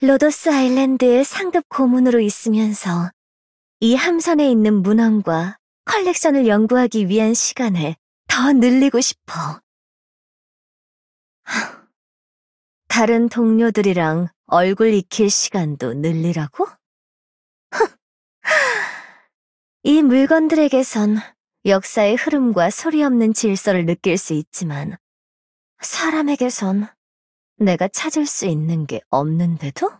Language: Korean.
로더스 아일랜드의 상급 고문으로 있으면서 이 함선에 있는 문헌과 컬렉션을 연구하기 위한 시간을 더 늘리고 싶어. 다른 동료들이랑 얼굴 익힐 시간도 늘리라고? 이 물건들에게선 역사의 흐름과 소리 없는 질서를 느낄 수 있지만 사람에게선 내가 찾을 수 있는 게 없는데도?